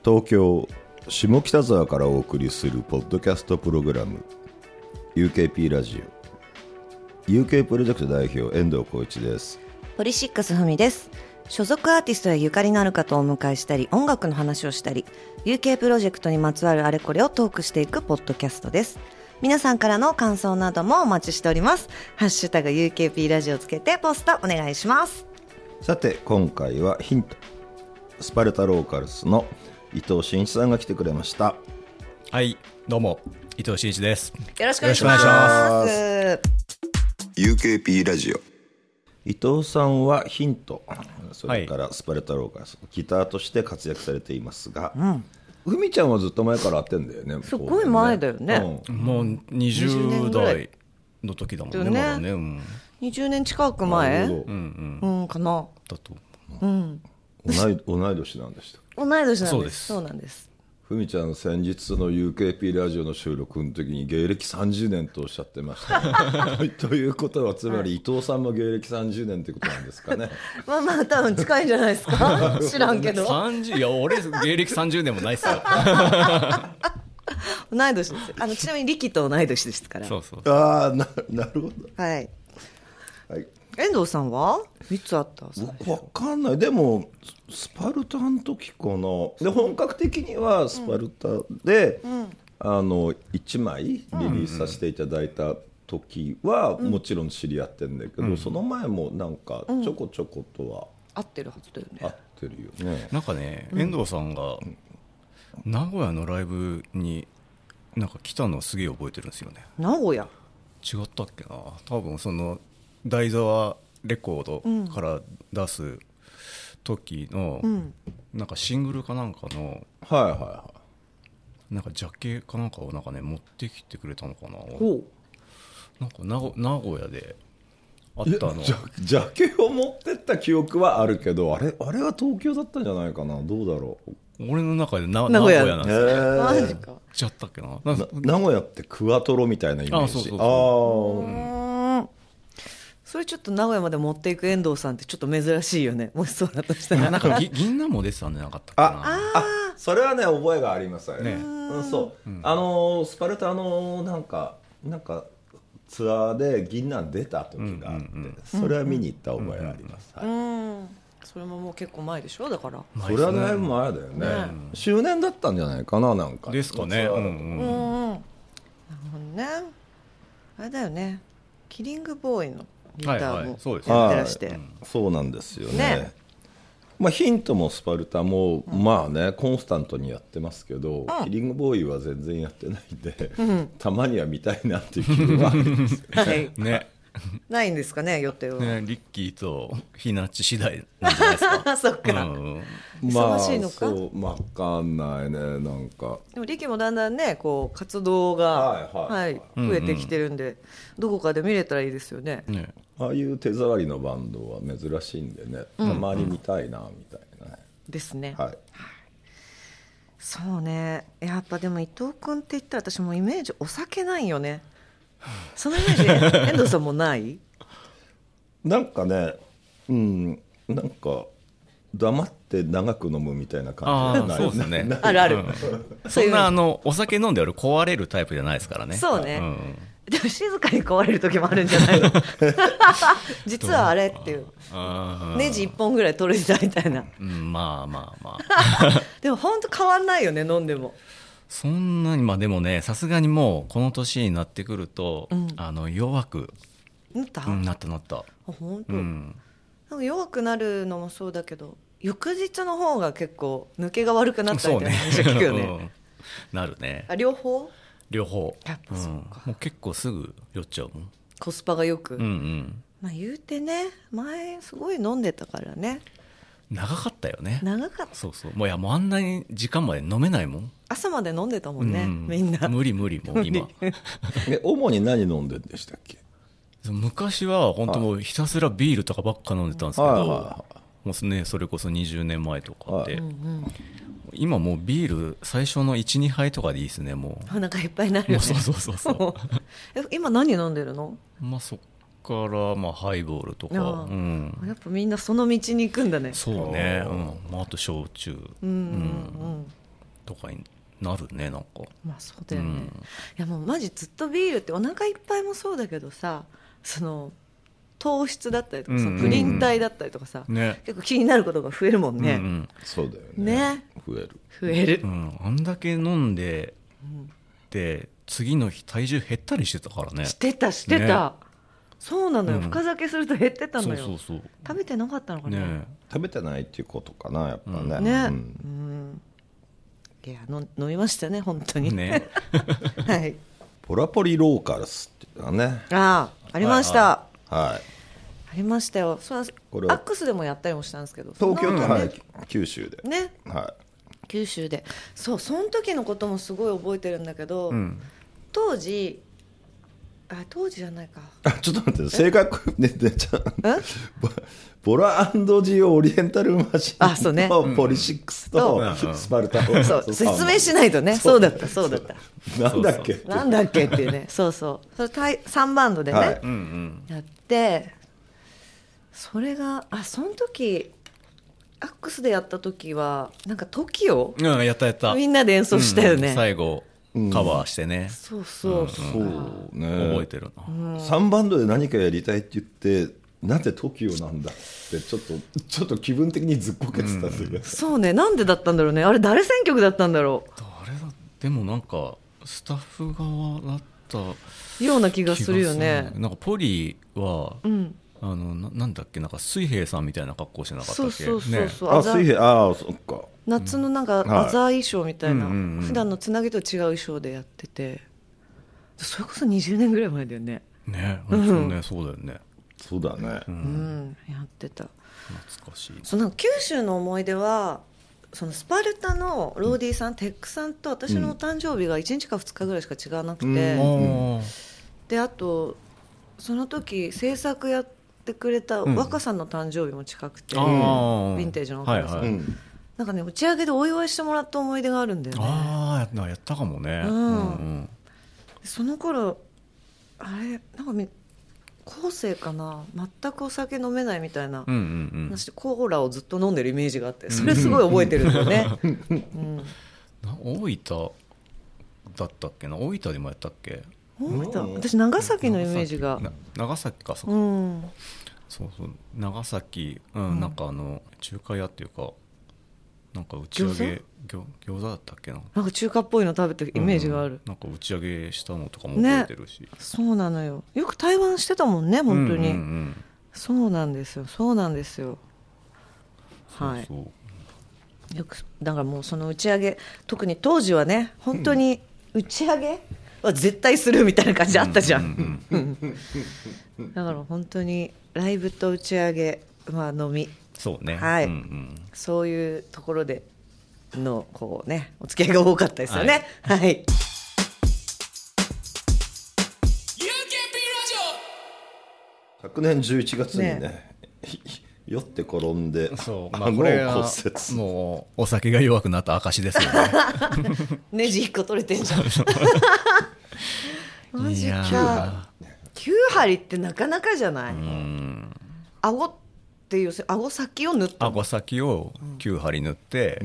東京下北沢からお送りするポッドキャストプログラム UKP ラジオ UK プロジェクト代表遠藤浩一です。 ポリシックスふみです。所属アーティストやゆかりのある方をお迎えしたり音楽の話をしたり UK プロジェクトにまつわるあれこれをトークしていくポッドキャストです。皆さんからの感想などもお待ちしております。ハッシュタグ UKP ラジオつけてポストお願いします。 さて今回はヒントスパルタローカルスの伊藤真一さんが来てくれました。 はい、どうも伊藤真一です。 よろしくお願いします。 UKP ラジオ。伊藤さんはヒント、それからスパルタローカルス、ギターとして活躍されていますが、ふみちゃんはずっと前から会ってんだよね。 すごい前だよね、 もう20代の時だもんね。まだね、 20年近く前、かなだと、 同い年なんでした。 同い年なんです。 そうです。 そうなんです。 ふみちゃん先日の UKP ラジオの収録の時に芸歴30年とおっしゃってましたということはつまり伊藤さんも芸歴30年ってことなんですかね。 まあ多分近いんじゃないですか知らんけど 30いや俺芸歴30年もないっすよ同い年です。ちなみに力と同い年ですから。 そうああ なるほど。 はい、 はい、 遠藤さんはいつあった？ 僕わかんない。でもスパルタの時かな。で本格的にはスパルタで、1枚リリースさせていただいた時はもちろん知り合ってるんだけど、その前もなんかちょこちょことは合ってるはずだよね。 合ってるよね。 なんかね、遠藤さんが名古屋のライブになんか来たのをすげえ覚えてるんですよね。 名古屋違ったっけな。多分その大沢レコードから出す時の、なんかシングルかなんかの、なんかジャケかなんかをなんかね持ってきてくれたのかな。なんか名古屋であったの。 ジャケを持ってった記憶はあるけど、あれは東京だったんじゃないかな。どうだろう。 俺の中で名古屋なんですよ。 マジか。 ちゃったっけな。 名古屋ってクワトロみたいなイメージ。 それちょっと名古屋まで持っていく遠藤さんってちょっっと珍しいよね。もしそうだとしたらなんか銀杏も出てたんじゃなかったっけな。 それはね覚えがありますね。そう、スパルタのなんかツアーで銀杏出た時があって、それは見に行った覚えがあります。 それももう結構前でしょ。だからそれはだいぶ前だよね。周年だったんじゃないかな。なんかですかね。 なるほどね。あれだよね、キリングボーイのギターもやってらして、 そうなんですよね。まあ、ヒントもスパルタも、まあねコンスタントにやってますけど、キリングボーイは全然やってないんで、たまには見たいなっていう気分はあるんですよね。 ねないんですかね、予定は。 ね、リッキーとひなっち次第なんじゃないですか。 そっか、忙しいのか。 そう分かんないね。なんかでもリッキーもだんだんねこう活動が、増えてきてるんで、どこかで見れたらいいですよね。 ああいう手触りのバンドは珍しいんでね、たまに見たいなみたいなね。 ですね。 はい。 そうね。やっぱでも伊藤君って言ったら私もイメージお酒ないよね。そのイメージ遠藤さんもない？ なんかね、なんか黙って長く飲むみたいな感じじゃない。 そうですね。 あるある。 そんなお酒飲んで俺壊れるタイプじゃないですからね。 そうね。でも静かに壊れる時もあるんじゃないの実はあれっていう、ネジ1本ぐらい取れてたみたいな。 まあでも本当変わんないよね、飲んでも。 そんなに。まあでもね、さすがにもうこの年になってくると、弱くなった。 本当、なんか弱くなるのもそうだけど翌日の方が結構抜けが悪くなったみたいな話を聞くよね。 なるね。 両方やっぱそうか、 もう結構すぐ酔っちゃうもん。 コスパがよく、 まあ言うてね、前すごい飲んでたからね。 長かったよね。 長かった。 そうもうあんなに時間まで飲めないもん。 朝まで飲んでたもんね、みんな。 無理もう今主に何飲んでんでしたっけ？ 昔は本当もうひたすらビールとかばっか飲んでたんですけど、もうねそれこそ20年前とかで、今もうビール最初の 1,2 杯とかでいいですね。もうお腹いっぱいになるよね。 そう今何飲んでるの？ そっからハイボールとか、やっぱみんなその道に行くんだね。 そうね、あと焼酎、 とかになるね、なんか。 まあそうだよね、いやもうマジずっとビールってお腹いっぱいもそうだけどさ、その糖質だったりとか、そのプリン体だったりとかさ、 ね、 結構気になることが増えるもんね、 そうだよね。増える。 あんだけ飲んで、で次の日体重減ったりしてたからね。 してた、 ね、 そうなのよ、深酒すると減ってたのよ。 そう食べてなかったのかな、 ね、 食べてないっていうことかな、やっぱね。 いや飲みましたね本当にねはい、 ポラポリローカルスっていうのはね、 ありました、 はい、 ありましたよ。それアックスでもやったりもしたんですけど、 東京と、はい、九州でね、 はい、 九州で、その時のこともすごい覚えてるんだけど、当時じゃないか、 ちょっと待って、正確ね、ボラ&ジオオリエンタルマシンとポリシックスとスパルタを説明しないとね。そうだったなんだっけっていうね、そうそれ3バンドでね、やって、それがその時アックスでやった時はなんか TOKIO やったみんなで演奏したよね、 最後カバーしてね、 そうね、 覚えてるな、 3バンドで何かやりたいって言ってなんで TOKIO なんだってちょっと気分的にずっこけてたんですよ、 そうね、なんでだったんだろうね、あれ誰選曲だったんだろう。 誰だ、でもなんかスタッフ側だったような気がするよね。 なんかポリは、なんだっけ、なんか水平さんみたいな格好してなかったっけ。 そう、 水平、そっか、 夏のなんかアザー衣装みたいな、普段のつなぎと違う衣装でやってて、それこそ20年ぐらい前だよね。そうだよね。 そうだね、 やってた。 懐かしい。 その九州の思い出は、そのスパルタのローディーさん、テックさんと私のお誕生日が1日か2日ぐらいしか違わなくて、であとその時制作やってくれた若さんの誕生日も近くて、ヴィンテージの若さん、なんかね、打ち上げでお祝いしてもらった思い出があるんだよね。 やったかもね、 その頃あれなんか後世かな、全くお酒飲めないみたいな話でコーラをずっと飲んでるイメージがあって、それすごい覚えてるんだよね。 大分だったっけな、大分でもやったっけ。 私長崎のイメージが。 長崎か、そう長崎、なんか中華屋っていうか、なんか打ち上げ餃子だったっけな、 なんか中華っぽいの食べてるイメージがある、 なんか打ち上げしたのとかも覚えてるし、 そうなのよ、よく対話してたもんね本当に、そうなんですよはい、よくだからもうその打ち上げ、特に当時はね、本当に打ち上げは絶対するみたいな感じあったじゃん、だから本当にライブと打ち上げ、飲み、 そうね、 はい、そういうところでのこうね、お付き合いが多かったですよね。はい。 昨年11月にね酔って転んで、 これはもうお酒が弱くなった証ですよね。 ネジ1個取れてんじゃん。マジか。9針ってなかなかじゃない。顎っていう顎先を塗ったの。 顎先を9針塗って、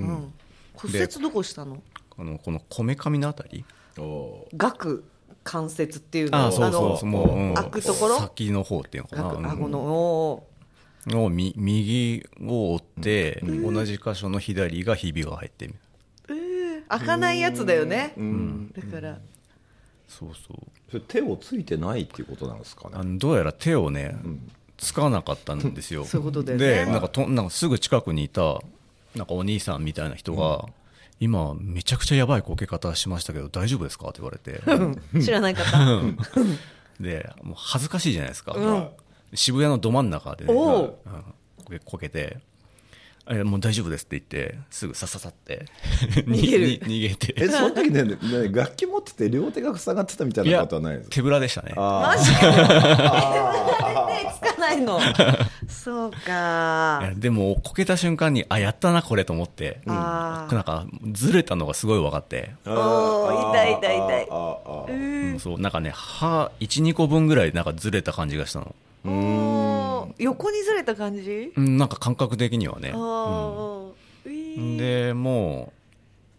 骨折どこしたの？ このこめかみのあたり、 顎関節っていうの、 もう開くところ、 先の方っていうのかな、 顎の右を折って、同じ箇所の左がひびが入ってる、 開かないやつだよね、だからそれ手をついてないっていうことなんですかね。 どうやら手をね、つかなかったんですよ。 そういうことだよね。 でなんかすぐ近くにいたなんかお兄さんみたいな人が、今めちゃくちゃやばいこけ方しましたけど大丈夫ですかって言われて知らない方でもう恥ずかしいじゃないですか、渋谷のど真ん中で、ね、こけて、もう大丈夫ですって言ってすぐさって逃げて、 その時ね楽器持ってて両手が塞がってたみたいなことはないですか。 手ぶらでしたね。 マジか。手ぶらで手つかないの。そうか。 いやでもこけた瞬間にやったなこれと思って、なんかずれたのがすごい分かって、 痛い。 そうなんかね歯 1,2 個分ぐらいなんかずれた感じがしたの。 横にずれた感じ？ なんか感覚的にはね。でも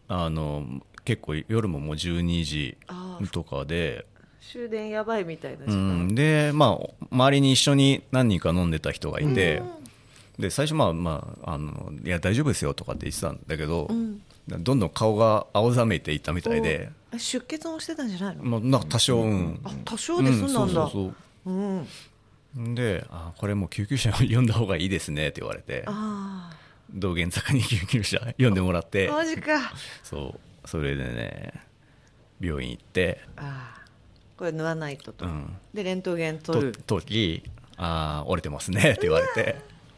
結構夜ももう12時とかで終電やばいみたいな時間、 でまあ周りに一緒に何人か飲んでた人がいて、で最初いや大丈夫ですよとかって言ってたんだけど、どんどん顔が青ざめていったみたいで、 出血もしてたんじゃないの？ まあ、なんか多少、 多少で済んだんだ。 でこれもう救急車呼んだ方がいいですねって言われて、道玄坂に救急車呼んでもらって、 マジか。 それでね病院行って、 これ縫わないとと、でレントゲン取る時折れてますねって言われて、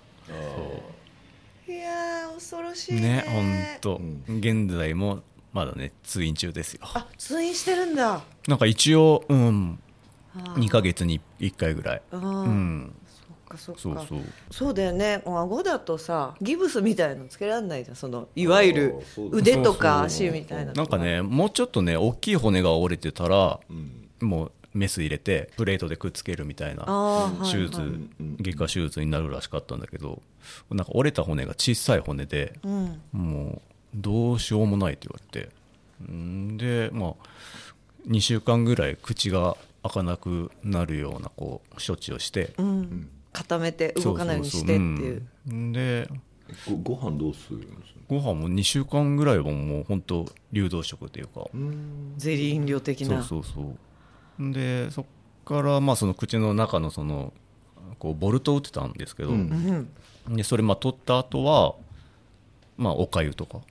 いやー恐ろしいね。本当、現在もまだね通院中ですよ。 通院してるんだ。 なんか一応2ヶ月に1回ぐらい。 そっか。そうだよね。顎だとさギブスみたいのつけられないじゃん、そのいわゆる腕とか足みたいな。 なんかねもうちょっとね大きい骨が折れてたら、もうメス入れてプレートでくっつけるみたいな手術、外科手術になるらしかったんだけど、なんか折れた骨が小さい骨で、もうどうしようもないって言われて、でまあ2週間ぐらい口が開かなくなるようなこう処置をして、 固めて動かないようにしてっていう。 でご飯どうするんですか？ ご飯も2週間ぐらいはもう本当流動食っていうか、 ゼリー飲料的な。 でそっからまあその口の中のそのこうボルトを打ってたんですけど、でそれまあ取った後はまあおかゆとか。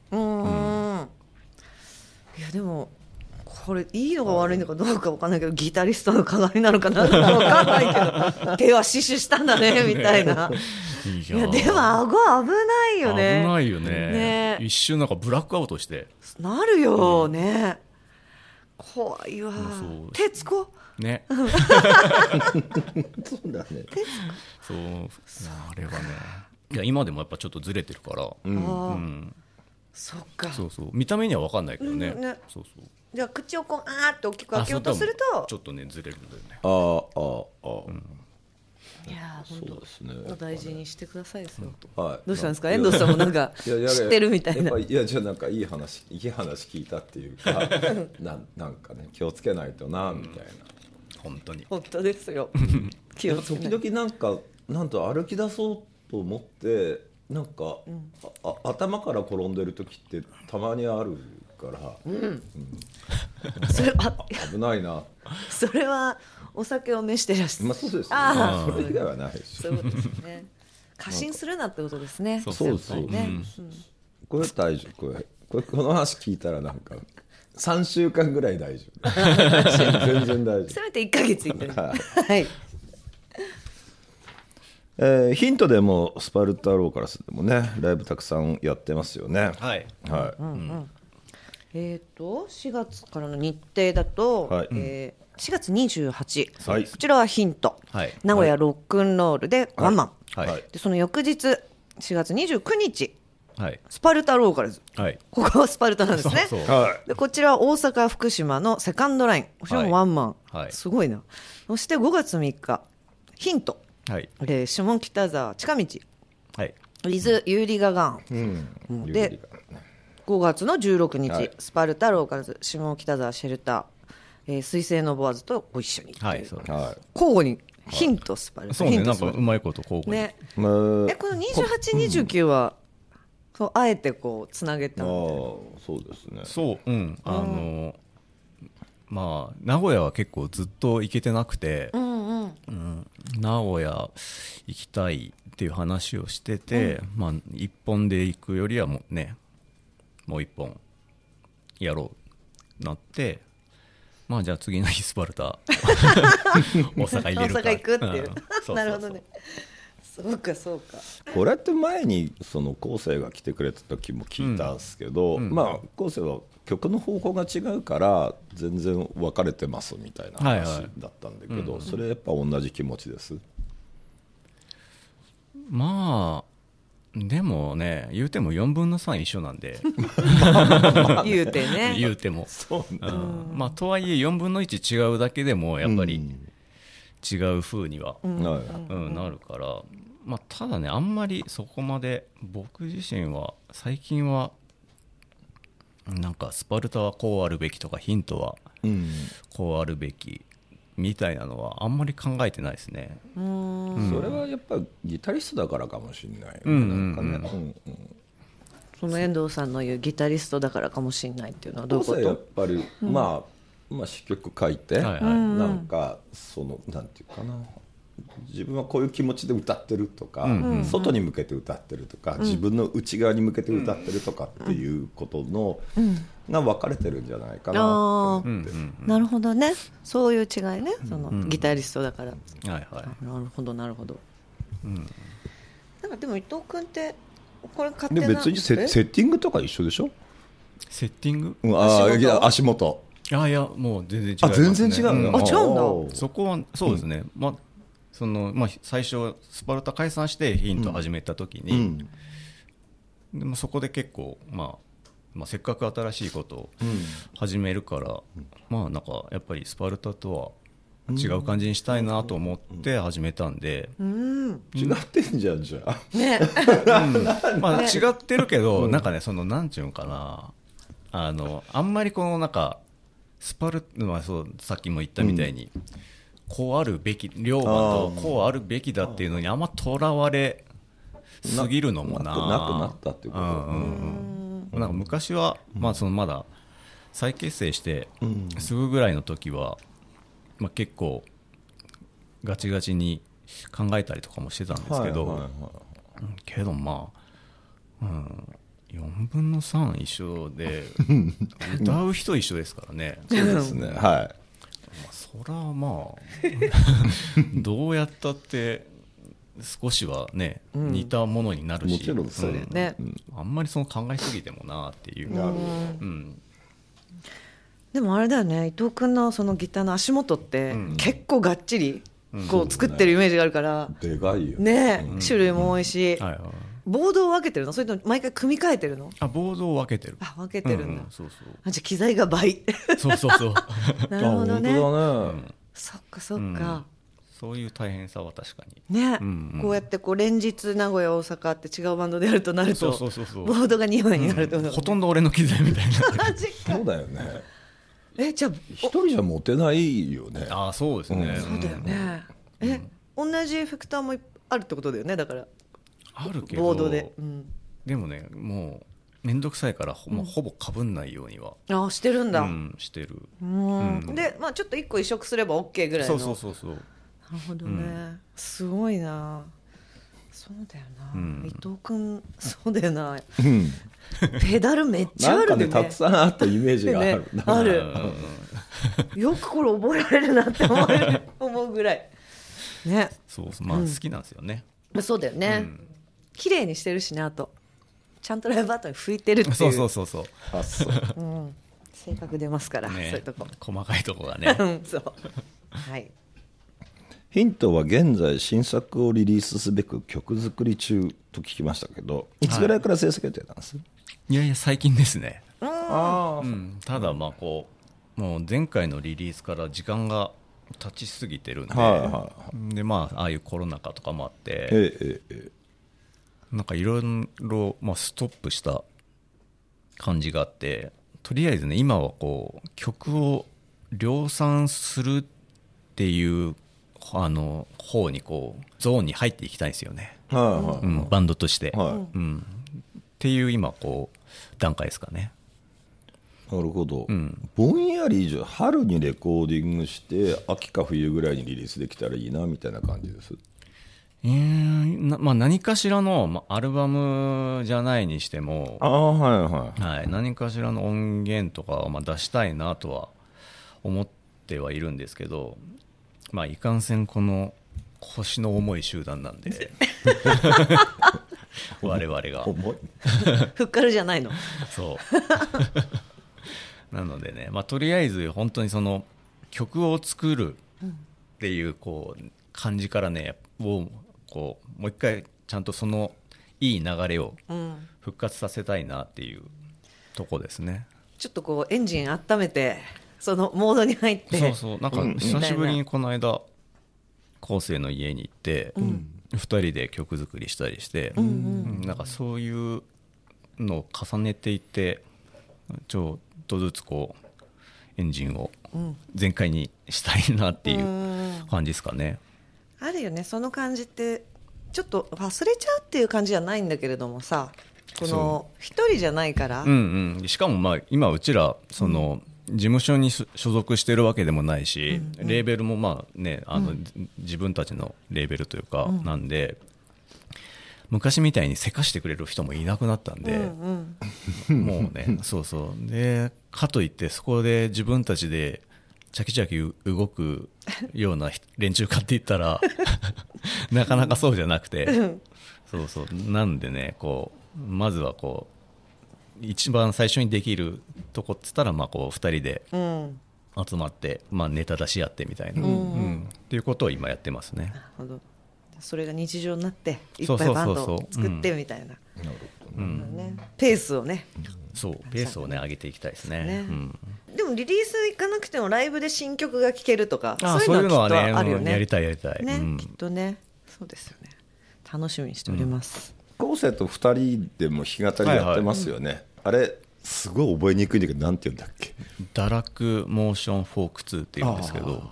いやでもこれいいのか悪いのかどうか分かんないけど、ギタリストの鏡なのか何なのか分かんないけど手は死守したんだねみたいな。いやでも顎危ないよね。 危ないよね。一瞬なんかブラックアウトしてなるよね。怖いわ。徹子ね。 そうだね。 そうあれはね、いや今でもやっぱちょっとずれてるから、 そっか。 見た目には分かんないけどね。 じゃあ口をこうって大きく開けようとするとちょっとねずれるんだよね。 いやそうですね。 お大事にしてくださいですよ。 どうしたんですか、遠藤さんもなんか知ってるみたいな。 いやじゃあなんかいい話聞いたっていうかなんかね気をつけないとなみたいな。 本当に本当ですよ。気をつけない。 時々なんと歩き出そうと思ってなんか、頭から転んでる時ってたまにあるから、 それ危ないな。 それはお酒を召してらっしゃる。 そうですね。それ以外はないし。 そういうことですね。過信するなってことですね。 そうね。これ大丈夫。この話聞いたらなんか3週間ぐらい大丈夫。全然大丈夫。 せめて1ヶ月いってる。はい。 ヒントでもスパルタローカラスでもねライブたくさんやってますよね。 4月からの日程だと、4月28、こちらはヒント、名古屋ロックンロールでワンマン、でその翌日4月29日、スパルタローカルズ、ここはスパルタなんですね。でこちらは大阪福島のセカンドライン、こちらもワンマン、すごいな。そして5月3日ヒント、下北沢近道、伊豆有利ガガン、で5月の16日、スパルタローカルズ下北沢シェルター、水星のボアーズとご一緒に、交互にヒントスパルタ、 そうね、なんかうまいこと交互に、 この28、29はそうあえてこうつなげた。 そうですね。 まあ名古屋は結構ずっと行けてなくて、名古屋行きたいっていう話をしてて、まあ一本で行くよりはもう一本やろうなって、まあじゃあ次の日スパルタ大阪入れるか、 大阪行くっていう、なるほどね。そうかこれって前にその昴生が来てくれた時も聞いたんですけど、まあ昴生は曲の方向が違うから全然分かれてますみたいな話だったんだけど、それやっぱ同じ気持ちです。 まあでもね言うても4分の3一緒なんで言うてね言うてもまあとはいえ4分の1違うだけでもやっぱり違う風には、なるから、まあ、ただねあんまりそこまで僕自身は最近はなんかスパルタはこうあるべきとかヒントはこうあるべきみたいなのはあんまり考えてないですね。 それはやっぱギタリストだからかもしれないよね、なんかね、 その遠藤さんの言うギタリストだからかもしれないっていうのはどういうこやっと？ ぱり、まあ詩曲書いて、 はいはい、 なんかそのなんていうかな、自分はこういう気持ちで歌ってるとか、外に向けて歌ってるとか、自分の内側に向けて歌ってるとかっていうことの、が分かれてるんじゃないかなと思って、 なるほどね、そういう違いね、そのギタリストだから、 はいはい、 なるほどなるほど、なんかでも伊藤君ってこれ勝手なで別にセッティングとか一緒でしょ？ セッティング、 足元いやもう全然違いますね。 全然違う、 違うんだ。 そこはそうですね、最初スパルタ解散してヒント始めた時に、でもそこで結構、せっかく新しいことを始めるから、なんかやっぱりスパルタとは違う感じにしたいなと思って始めたんで、 違ってんじゃんじゃあ、 ね違ってるけど、なんかね、そのなんていうのかな、あんまりこのなんかスパルタ、そうさっきも言ったみたいに、こうあるべき、龍馬とこうあるべきだっていうのにあんまとらわれすぎるのもなくなったっていうこと、 なんか昔は、まだ再結成してすぐぐらいの時は、結構ガチガチに考えたりとかもしてたんですけど、けど4分の3一緒で歌う人一緒ですからね。 そうですね、はい。 それはどうやったって少しはね、似たものになるし、 もちろんそうだよね、 あんまりその考えすぎてもなっていう、 でもあれだよね、伊藤君のそのギターの足元って結構がっちりこう作ってるイメージがあるから、 でかいよね、種類も多いし、ボードを分けてるの？それとも毎回組み替えてるの？ ボードを分けてる。 分けてるんだ。 そうそう。 じゃあ機材が倍。 そうなるほどね。 本当だね。 そっかそっか。 そういう大変さは確かにね、こうやって連日名古屋大阪って違うバンドでやるとなると、ボードが2枚になると、 ほとんど俺の機材みたいな。 そうだよね。 じゃあ一人じゃ持てないよね。 そうですね。 そうだよね。同じエフェクターもあるってことだよね。だからあるけどボードで、 でもね、もう面倒くさいからほぼかぶんないようにはしてるんだ。 してる。 でちょっと1個移植すれば OK ぐらいの。 そうなるほどね、すごいな。そうだよな、伊藤君そうだよな、ペダルめっちゃあるね。 たくさんあったイメージがある、 ある。よくこれ覚えられるなって思うぐらいね。 そう好きなんですよね。 そうだよね、綺麗にしてるしね。あとちゃんとライブ後に拭いてるっていう。 そう性格出ますから、そういうとこ細かいとこがね。 そうはい。 ヒントは現在新作をリリースすべく曲作り中と聞きましたけど、いつぐらいから制作予定なんです？ いや最近ですね。ただもう前回のリリースから時間が経ちすぎてるんで、でああいうコロナ禍とかもあって、なんかいろいろストップした感じがあって、とりあえずね今は曲を量産するっていう方にゾーンに入っていきたいんですよね、バンドとして、っていう今段階ですかね。 なるほど、ぼんやり春にレコーディングして秋か冬ぐらいにリリースできたらいいなみたいな感じです。 何かしらの、アルバムじゃないにしても、何かしらの音源とかを出したいなとは思ってはいるんですけど、いかんせんこの腰の重い集団なんで我々が重いふっかるじゃないの。 そうなのでね、とりあえず本当にその曲を作るっていう感じからねもう一回ちゃんとそのいい流れを復活させたいなっていうとこですね。 ちょっとエンジン温めてそのモードに入って、 なんか久しぶりにこの間昴生の家に行って、2人で曲作りしたりして、なんかそういうのを重ねていってちょっとずつこうエンジンを全開にしたいなっていう感じですかね。 あるよね、その感じってちょっと忘れちゃうっていう感じじゃないんだけれどもさ、この一人じゃないから、 しかもまあ今うちらその事務所に所属してるわけでもないし、レーベルもまあね自分たちのレーベルというかなんで、昔みたいにせかしてくれる人もいなくなったんで、もうねそうそうで、かといってそこで自分たちでチャキチャキ動くような連中かって言ったらなかなかそうじゃなくて、そうそうなんでね、こうまずはこう一番最初にできるとこっつったら、まあこう2人で集まって、まあ、ネタ出し合ってみたいな、っていうことを今やってますね。 なるほど。それが日常になっていっぱいバンドを作ってみたいな、ペースをね、 そうペースをね上げていきたいですね。 でもリリース行かなくてもライブで新曲が聴けるとか、 そういうのはきっとあるよね。 やりたいやりたい、 ね、きっとね。そうですよね。楽しみにしております。 昴生と2人でも弾き語りやってますよね、あれすごい覚えにくいんだけど、なんて言うんだっけ。 堕落モーションフォーク2っていうんですけど、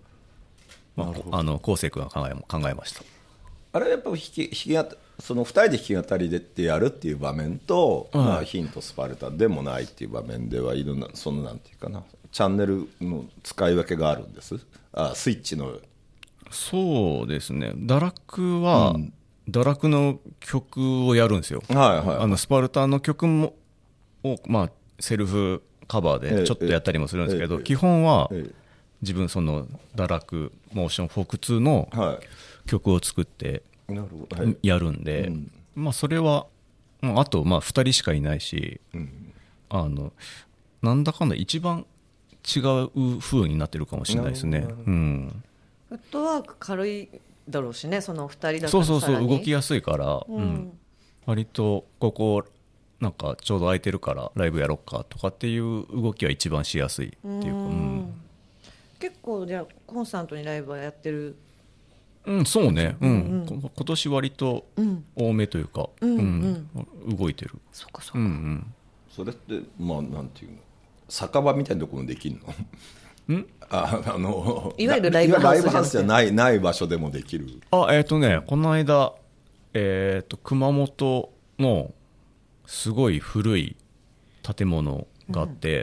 昴生君が考えました。あれやっぱその2人で弾き語りでってやるっていう場面と、まあ、ヒントスパルタでもないっていう場面ではいろんな、そのなんていうかな、チャンネルの使い分けがあるんです。スイッチの。 そうですね、堕落は、堕落の曲をやるんですよ。スパルタの曲もまあ、セルフカバーでちょっとやったりもするんですけど、基本は自分その堕落モーションフォーク2の曲を作ってやるんで、まあそれはあとまあ2人しかいないし、なんだかんだ一番違う風になってるかもしれないですね。 フットワーク軽いだろうしね、その2人だったら。 そう動きやすいから、割とここなんかちょうど空いてるからライブやろっかとかっていう動きは一番しやすいっていうか、 結構じゃあコンスタントにライブはやってる。 そうね、今年割と多めというか、動いてる。 そっかそっか、 それってまあなんていうの、酒場みたいなところもできるのいわゆるライブハウスじゃない場所でもできる。 この間、熊本のすごい古い建物があって、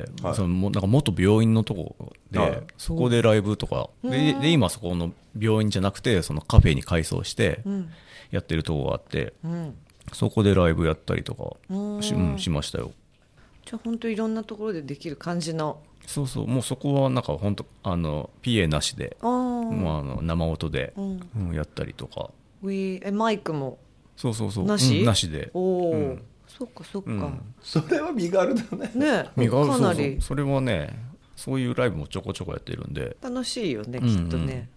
なんか元病院のとこで、そこでライブとかで今そこの病院じゃなくてそのカフェに改装してやってるとこがあって、そこでライブやったりとか しましたよ。 じゃあ本当いろんなところでできる感じの。 そうもうそこはなんか本当PA なしで、生音でやったりとか。 マイクもそうなしで。 そっかそっか、 それは身軽だね。 身軽。 かなりそれはね、そういうライブもちょこちょこやってるんで楽しいよね、きっとね。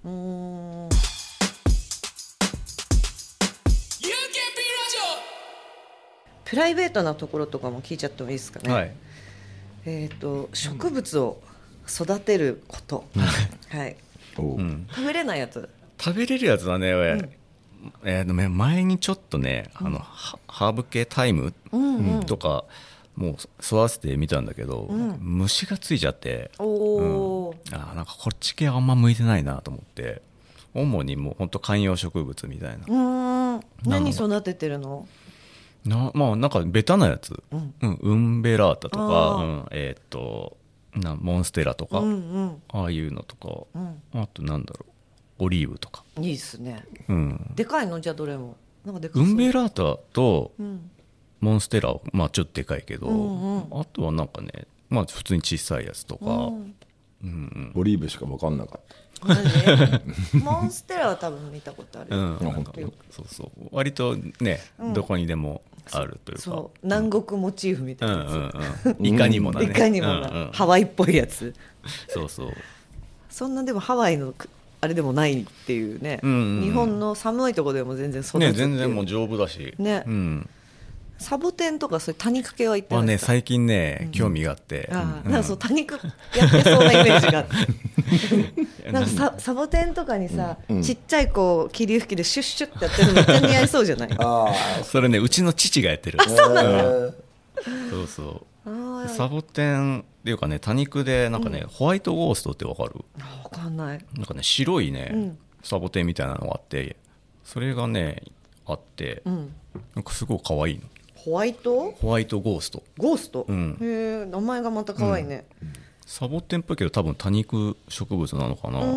プライベートなところとかも聞いちゃってもいいですかね。植物を育てること、食べれないやつ。 食べれるやつはね、前にちょっとね、ハーブ系タイムとかもう育ててみたんだけど、虫がついちゃって、なんかこっち系あんま向いてないなと思って、主にもう本当観葉植物みたいな。 何育ててるの？ まあなんかベタなやつ、ウンベラータとか、モンステラとか、ああいうのとか、あとなんだろう、オリーブとか。 いいですね。でかいの？じゃあどれもなんかでかそう。ウンベラータとモンステラはまあちょっとでかいけど、あとはなんかね、まあ普通に小さいやつとか、 オリーブしか分かんなかった。 モンステラは多分見たことある。 そう割とね、どこにでもあるというか、 そう南国モチーフみたいなやつ、 いかにもなね、 いかにもな、ハワイっぽいやつ。 そうそんなでもハワイのあれでもないっていうね、日本の寒いところでも全然育つっていう、 全然もう丈夫だしね。サボテンとかそういう多肉系は行ってないですか？ 最近ね興味があって、 なんかそう多肉やってそうなイメージがあってなんかサボテンとかにさ、ちっちゃいこう霧吹きでシュッシュッってやってるのめっちゃ似合いそうじゃない？ それね、うちの父がやってる。 そうなんだ。 そうサボテンっていうかね、多肉でなんかね、ホワイトゴーストってわかる？ わかんない。 なんかね、白いね、サボテンみたいなのがあって、それがねあって、なんかすごい可愛いの。 ホワイトゴースト。 ゴースト、へえ、名前がまた可愛いね、 サボテンっぽいけど多分多肉植物なのかな。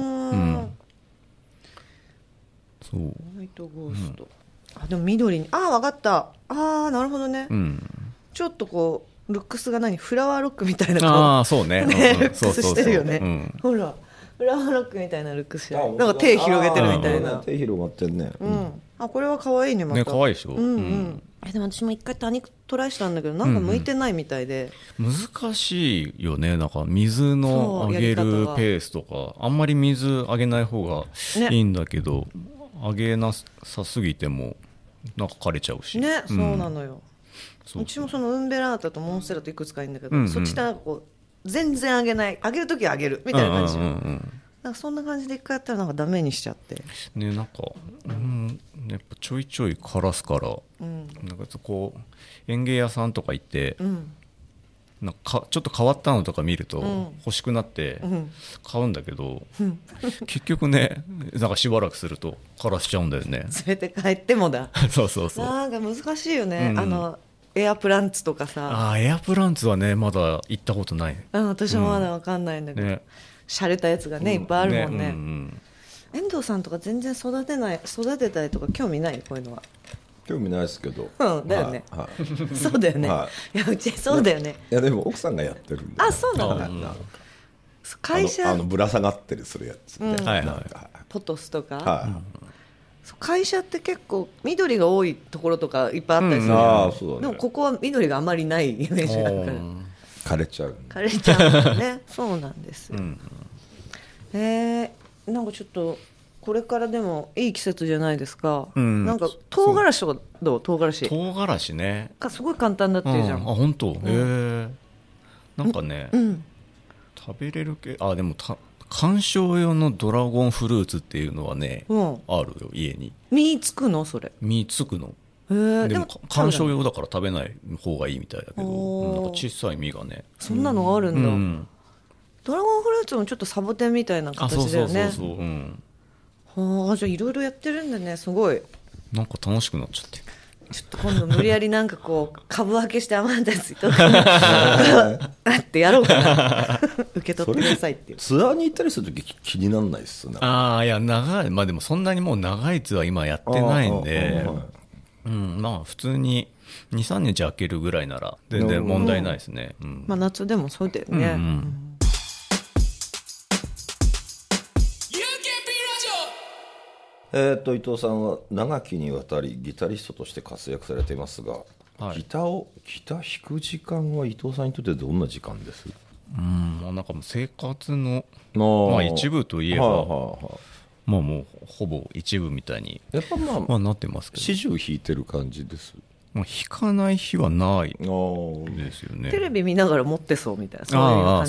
そう。 ホワイトゴースト、でも緑に、分かった。なるほどね、ちょっとこうルックスがフラワーロックみたいな顔、 そうね、 ルックスしてるよね、ほらフラワーロックみたいなルックスしてる、なんか手広げてるみたいな、 手広がってんね、 これは可愛いね、またね、可愛いでしょ。 でも私も一回多肉トライしたんだけど、なんか向いてないみたいで、 難しいよね。なんか水のあげるペースとか、あんまり水あげない方がいいんだけど、あげなさすぎてもなんか枯れちゃうしね、そうなのよ。うちもそのウンベラータとモンステラといくつかいるんだけど、そっちってなんかこう全然あげない、あげるときはあげるみたいな感じ、なんかそんな感じで一回やったらなんかダメにしちゃってね、なんか、やっぱちょいちょい枯らすから、なんかこう園芸屋さんとか行って、なんかちょっと変わったのとか見ると欲しくなって買うんだけど、結局ね、なんかしばらくすると枯らしちゃうんだよね。 連れて帰ってもだそうなんか難しいよね、エアプランツとかさ。 エアプランツはねまだ行ったことない。 私もまだ分かんないんだけど、洒落たやつがねいっぱいあるもんね。遠藤さんとか全然育てたりとか興味ない？こういうのは興味ないですけど。 だよね、そうだよね、いやうちそうだよね。 いやでも奥さんがやってるんで。 そうなんだ。会社ぶら下がってるするやつね、 ポトスとか、会社って結構緑が多いところとかいっぱいあったりする、でもここは緑があまりないイメージがあるから枯れちゃうんだねそうなんですよ、なんかちょっとこれからでもいい季節じゃないですか、なんか唐辛子とかどう？唐辛子ねすごい簡単だっていうじゃん、 本当？なんかね、食べれる系、でも観賞用のドラゴンフルーツっていうのはね、あるよ家に。 実つくの？それ実つくの。でも観賞用だから食べない方がいいみたいだけど、なんか小さい実がね、 そんなのがあるんだ、ドラゴンフルーツもちょっとサボテンみたいな形だよね。じゃあいろいろやってるんだね、すごい。 なんか楽しくなっちゃって、 ちょっと今度無理やりなんかこう株分けして余ったやつとかってやろうかな受け取ってくださいっていう。 ツアーに行ったりするとき気にならないっすね。 いや長い、でもそんなにもう長いツアー今やってないんで、普通に 2,3 日空けるぐらいなら全然問題ないですね。 夏でもそうだよね。 伊藤さんは長きにわたりギタリストとして活躍されていますが、ギター弾く時間は伊藤さんにとってどんな時間です？ なんかもう生活の一部といえば、もうほぼ一部みたいにやっぱなってますけど、 始終弾いてる感じです。 弾かない日はないですよね。 テレビ見ながら持ってそうみたいな、そういう感じ。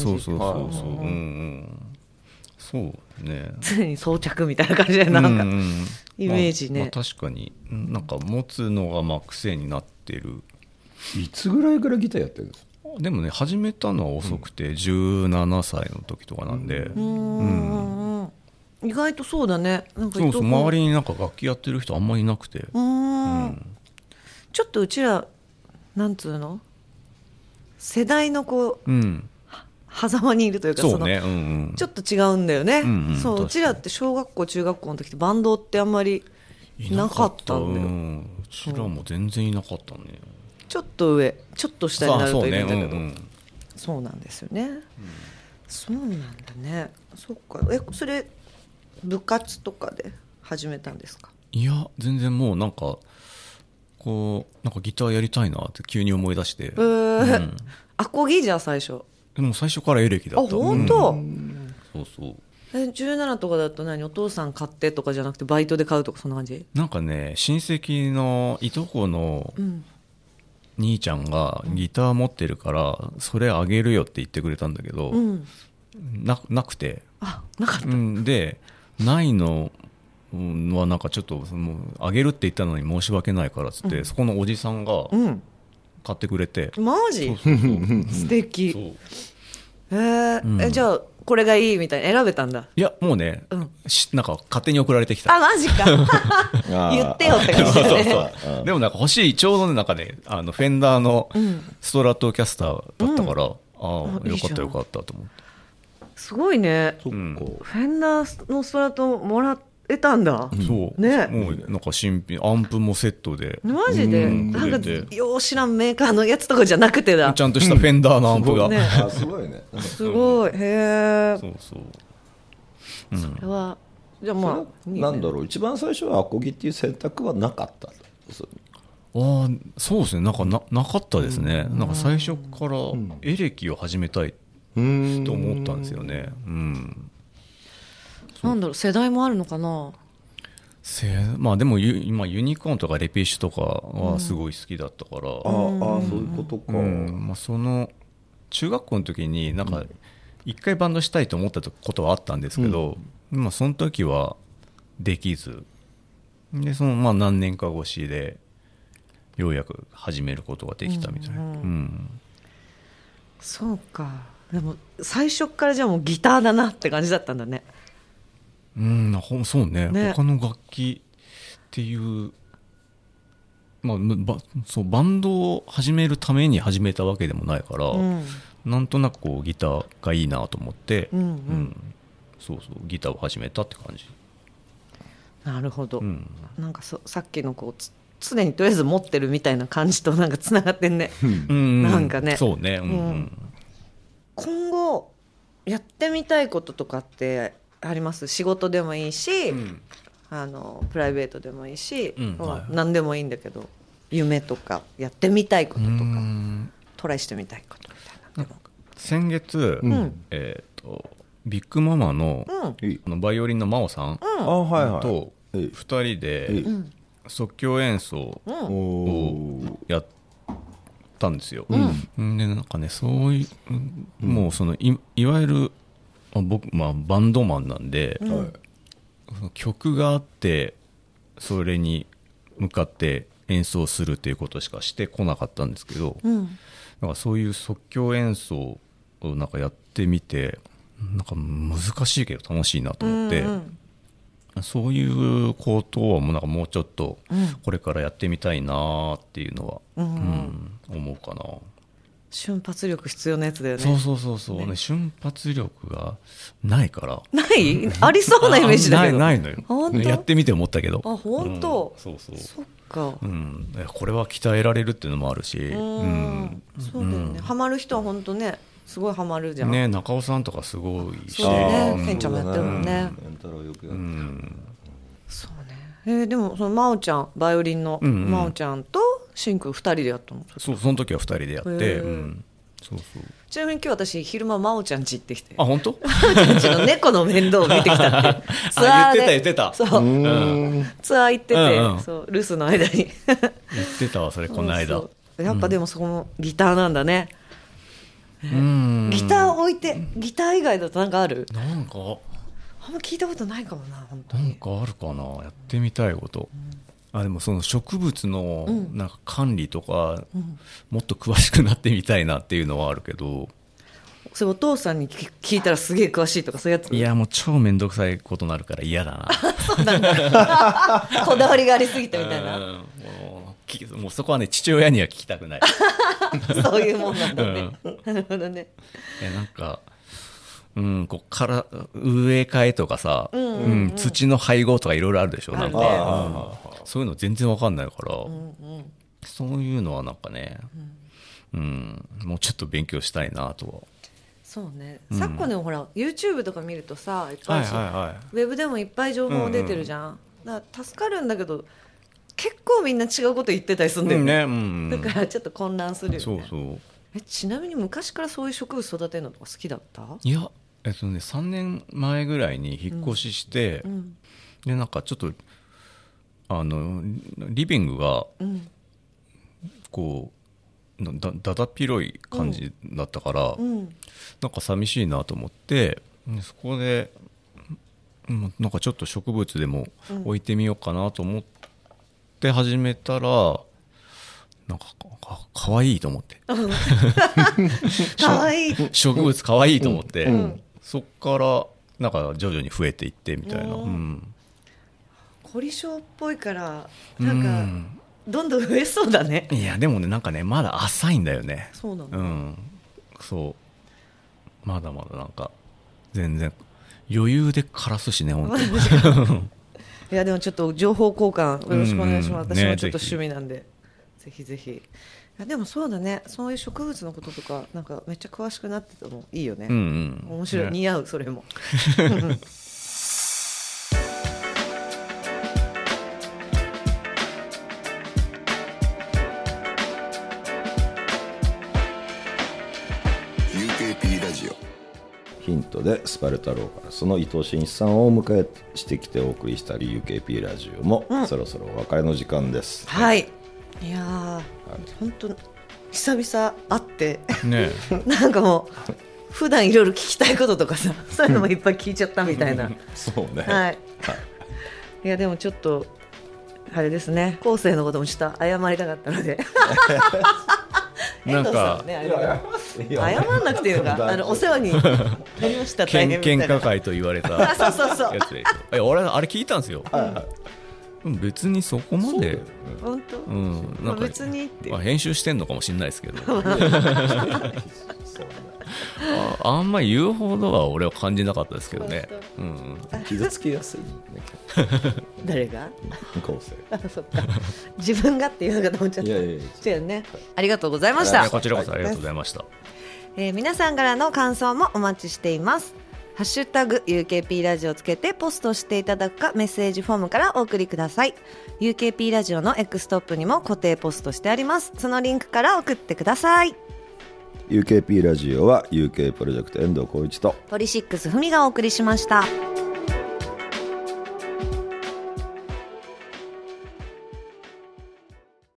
そうね、 常に装着みたいな感じでなんかイメージね。 確かになんか持つのが癖になってる。 いつぐらいからギターやってるんですか？ でもね、始めたのは遅くて17歳の時とかなんで、 意外とそうだね。なんか周りになんか楽器やってる人あんまりいなくて、 ちょっとうちらなんつうの世代のこう、狭間にいるというか、ちょっと違うんだよね。うちらって小学校中学校の時ってバンドってあんまりなかったんだよ。 うちらも全然いなかったね。 ちょっと上ちょっと下になるといるんだけど、そうなんですよね。そうなんだね。そっか。それ部活とかで始めたんですか？ いや全然もうなんかこうなんかギターやりたいなって急に思い出して、 アコギじゃ最初。 でも最初からエレキだった。 本当？ そうそう。 17とかだとお父さん買ってとかじゃなくてバイトで買うとかそんな感じ？ なんかね、親戚のいとこの兄ちゃんがギター持ってるからそれあげるよって言ってくれたんだけど、なくて、 なかった。 でないのはなんかちょっとあげるって言ったのに申し訳ないからっつって、そこのおじさんが買ってくれて、 マジ素敵。 そうじゃあこれがいいみたいに選べたんだ。 いやもうね、なんか勝手に送られてきた。 あ、マジか言ってよって感じだね。 そうでもなんか欲しい、ちょうどね、なんかね、フェンダーのストラトキャスターだったから、よかったよかったと思って。 すごいね。 そっか、 フェンダーのストラトもらえたんだ。 そうね、 もうなんか新品、アンプもセットで、 マジで、なんかよう知らんメーカーのやつとかじゃなくてだ。 ちゃんとしたフェンダーのアンプが、 すごいね。 すごい。へえ。 そうそう、 それはじゃあまあなんだろう、一番最初はアコギっていう選択はなかった。 そうですね、なんかなかったですね。なんか最初からエレキを始めたいと思ったんですよね。 なんだろう、世代もあるのかな。 まあでも今ユニコーンとかレピッシュとかはすごい好きだったから、 そういうことか。 まあ、その中学校の時になんか一回バンドしたいと思ったことはあったんですけど、まあその時はできずで、そのまあ何年か越しでようやく始めることができたみたいな。 そうか。でも最初からじゃあもうギターだなって感じだったんだね。 そうね、他の楽器っていう、まあ、そうバンドを始めるために始めたわけでもないから、なんとなくこうギターがいいなと思って、そうギターを始めたって感じ。 なるほど、なんかさっきのこう常にとりあえず持ってるみたいな感じとなんかつながってんね。なんかね、 そうね、 今後やってみたいこととかってあります？仕事でもいいし、プライベートでもいいし、何でもいいんだけど、夢とかやってみたいこととかトライしてみたいことみたいな。 先月、ビッグママの、バイオリンの真央さんと2人で即興演奏をやったんですよ。でなんかね、そういう、もうその いわゆる僕、バンドマンなんで、曲があってそれに向かって演奏するということしかしてこなかったんですけど、なんかそういう即興演奏をなんかやってみて、なんか難しいけど楽しいなと思って、そういうことはもうなんかもうちょっとこれからやってみたいなっていうのは、思うかな。 瞬発力必要なやつだよね。 そうね、瞬発力がないから。 ないありそうなイメージだけど。 ないのよ。やってみて思ったけど。 あ、本当。 そうそっか。 これは鍛えられるっていうのもあるし。 そうだよね。ハマる人は本当ね、すごいハマるじゃん。 ね、中尾さんとかすごいし。 そうね。ケンちゃんもやってるもんね。そうね。でもその真央ちゃん、バイオリンの真央ちゃんとしんくん2人でやったの？ その時は2人でやって、 ちなみに今日私昼間真央ちゃん家行ってきて、 本当？ 真央ちゃん家の猫の面倒を見てきたってツアーで言ってたそう、ツアー行ってて、そう留守の間に言ってたわ、それこの間。 やっぱでもそこのギターなんだね。ギター置いて、ギター以外だとなんかある？ なんかあんま聞いたことないかもな、本当に。 なんかあるかな、やってみたいこと。でもその植物のなんか管理とか、もっと詳しくなってみたいなっていうのはあるけど、 それお父さんに聞いたらすげえ詳しいとかそういうやつ？ いや、もう超めんどくさいことになるから嫌だな。 そうなんだ。こだわりがありすぎてみたいな。 もうそこはね、父親には聞きたくない。 そういうもんなんだね。なるほどね。 なんかこっから植え替えとかさ、土の配合とかいろいろあるでしょ。なんかそういうの全然わかんないから、そういうのはなんかね、もうちょっと勉強したいなとは。 そうね、昨今でもほら YouTube とか見るとさ、いっぱいウェブでもいっぱい情報出てるじゃん。だから助かるんだけど、結構みんな違うこと言ってたりするんだよね。だからちょっと混乱するよね。ちなみに昔からそういう植物育てるのとか好きだった？ いや、3年前ぐらいに引っ越しして、でなんかちょっとリビングがこうだだっ広い感じだったから、なんか寂しいなと思って、そこでなんかちょっと植物でも置いてみようかなと思って始めたら、 なんかかわいいと思ってかわいい植物かわいいと思って、そっからなんか徐々に増えていってみたいな、 凝り性っぽいからなんかどんどん増えそうだね。 いやでもねなんかねまだ浅いんだよね。 そうなの、 そうまだまだなんか全然余裕で枯らすしね本当にいやでもちょっと情報交換よろしくお願いします、私もちょっとね趣味なんで、ぜひぜひ。いやでもそうだね、そういう植物のこととかなんかめっちゃ詳しくなってたのいいよね、面白い、似合うそれもヒントでスパルタローからその伊藤真一さんをお迎えしてきてお送りしたり UKP ラジオもそろそろお別れの時間です、 はい。いやー、本当久々会ってねなんかもう普段いろいろ聞きたいこととかさ、そういうのもいっぱい聞いちゃったみたいなそうね、 はい、いやでもちょっとあれですね、後世のこともちょっと謝りたかったのでなんか謝んなくていいのか、お世話になりました大変みたいな喧嘩会と言われたやそうそうそうつでしょ。俺あれ聞いたんですよ、別にそこまで本当、 なんか別にって、 編集してんのかもしれないですけどあんまり言うほどは俺は感じなかったですけどね、 傷つきやすい、ね、 誰が後世そっか自分がっていうのかと思っちゃった。違うね、ありがとうございました。 こちらこそありがとうございました、 皆さんからの感想もお待ちしています。ハッシュタグ UKP ラジオをつけてポストしていただくかメッセージフォームからお送りください。 UKP ラジオの X トップにも固定ポストしてあります。そのリンクから送ってください。 UKP ラジオは UK プロジェクト遠藤浩一とポリシックスふみがお送りしました。